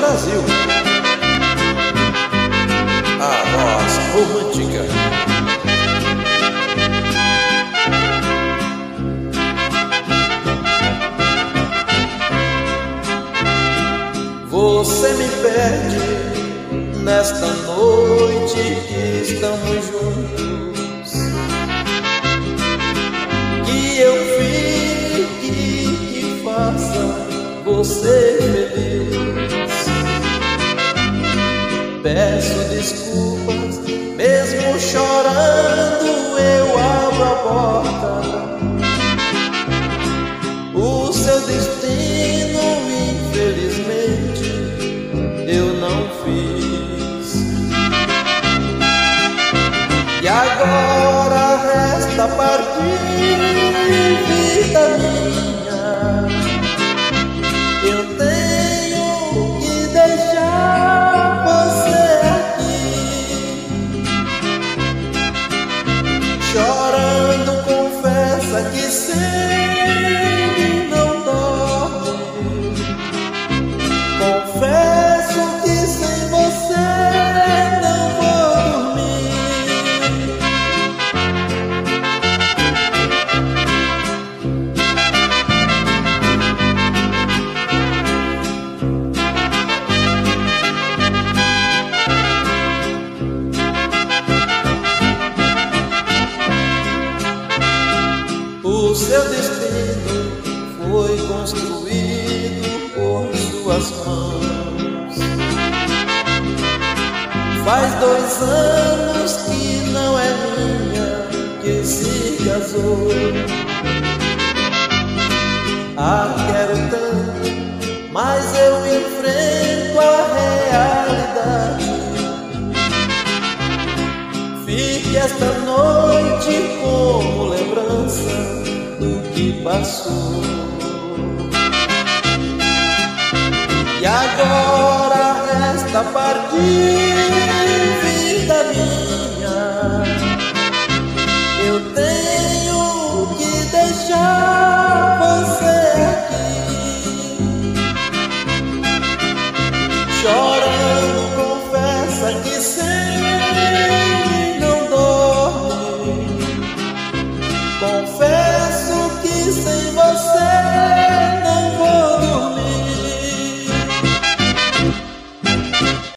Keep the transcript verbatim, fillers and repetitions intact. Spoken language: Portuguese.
Brasil. A voz romântica. Você me pede nesta noite que estamos juntos, que eu fique e faça você feliz. Peço desculpas, mesmo chorando eu abro a porta. O seu destino, infelizmente, eu não fiz. E agora resta partir, vida minha. Eu tenho que deixar você aqui. Chorando, confessa que sei, não dorme. Confesso que sem você não vou dormir. O seu destino foi construído por suas mãos. Faz dois anos que não é minha que se casou. Ah, quero tanto, mas eu enfrento a realidade. Fique esta noite como lembrança do que passou. E agora resta partir.